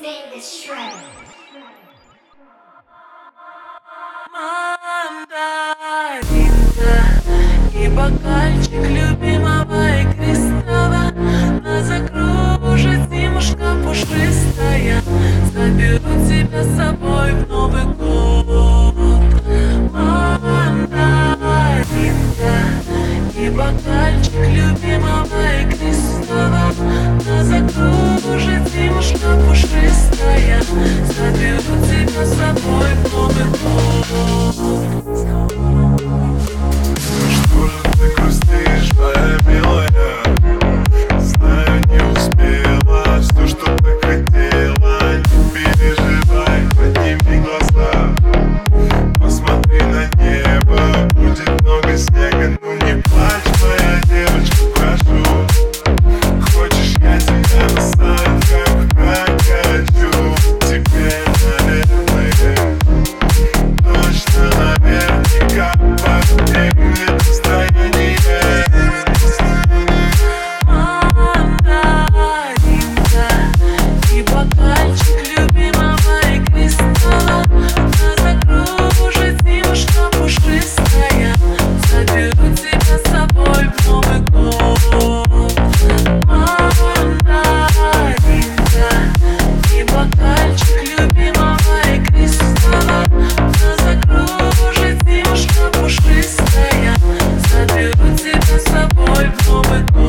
Мандаринка и бокальчик любимого игристого нас закружит зимушка пушистая, заберу тебя с собой в Новый год. Мандаринка и бокальчик любимого игристого нас закружит зимушка пушистая, заберу тебя с собой в Новый год. Что же ты грустишь, моя милая? Знаю, не успела все, что ты хотела. Не переживай, подними глаза, посмотри на небо, будет много снега. Ну не плачь, моя девочка, прошу. Хочешь, я тебя знаю, как хочу. Тебе, наверное, точно, наверняка поднимет настроение. Мандаринка и бокальчик любимого игристого нас закружит зимушка пушистая, заберу тебя с собой в Новый год. Мандаринка и бокальчик любимого игристого нас закружит зимушка пушистая, заберу тебя с собой в Новый год.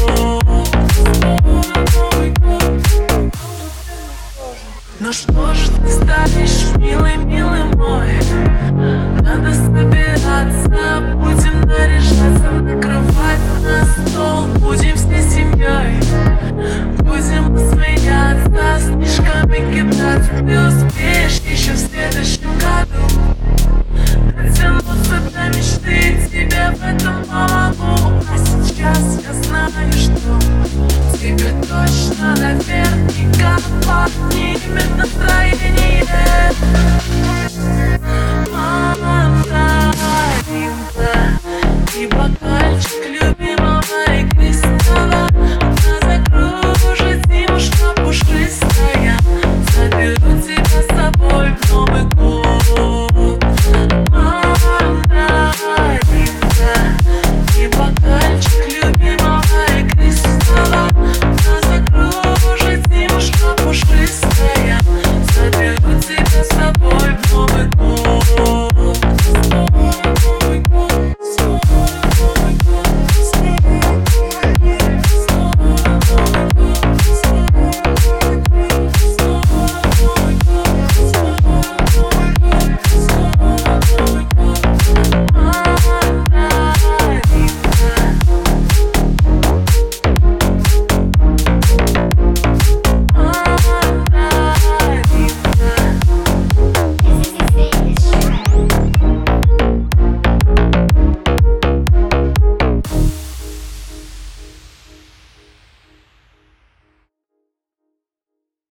Ну что ж ты стоишь, милый, милый мой? Надо собираться, будем наряжаться, накрывать на стол, будем всей семьей, будем смеяться, снежками кидаться. Ты успеешь еще в следующем году дотянуться до мечты, тебе в этом помогу. А сейчас я знаю, что тебе точно